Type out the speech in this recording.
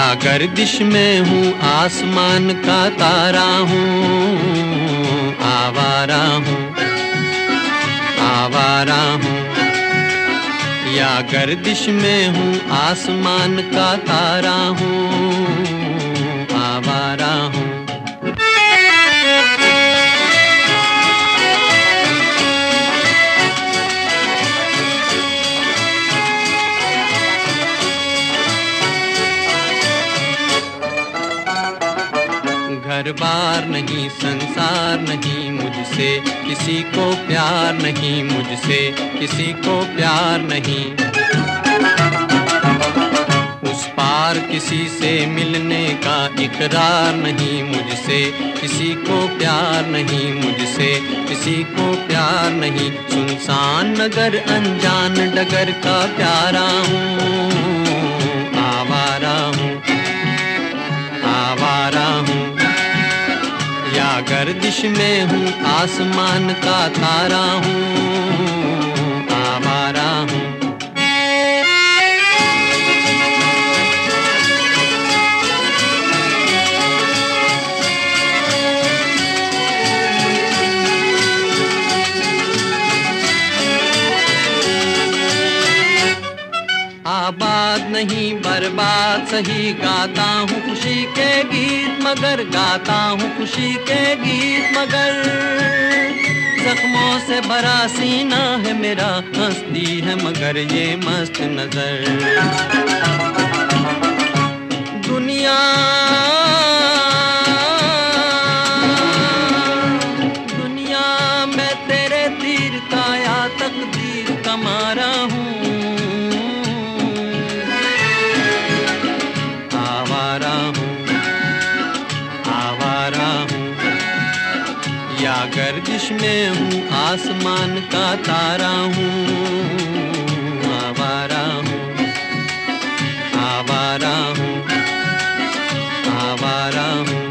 गर्दिश में हूँ आसमान का तारा हूँ, आवारा हूँ, आवारा हूँ। या गर्दिश में हूँ आसमान का तारा हूँ, आवारा हूँ। घर बार नहीं, संसार नहीं, मुझसे किसी को प्यार नहीं, मुझसे किसी को प्यार नहीं। उस पार किसी से मिलने का इकरार नहीं, मुझसे किसी को प्यार नहीं, मुझसे किसी को प्यार नहीं। सुनसान नगर अनजान डगर का प्यारा हूँ, आवारा हूँ, आवारा हूँ। या गर्दिश में हूँ आसमान का तारा हूँ, आवारा हूँ। आबाद नहीं बर्बाद सही, गाता हूँ खुशी के गीत मगर, गाता हूँ खुशी के गीत मगर। जख्मों से भरा सीना है मेरा, हंसती है मगर ये मस्त नजर। दुनिया दुनिया मैं तेरे तीर का या तकदीर का मारा हूँ, आवारा हूँ, आवारा हूँ। या गर्दिश में हूँ आसमान का तारा हूँ, आवारा हूँ, आवारा हूँ, आवारा हूँ।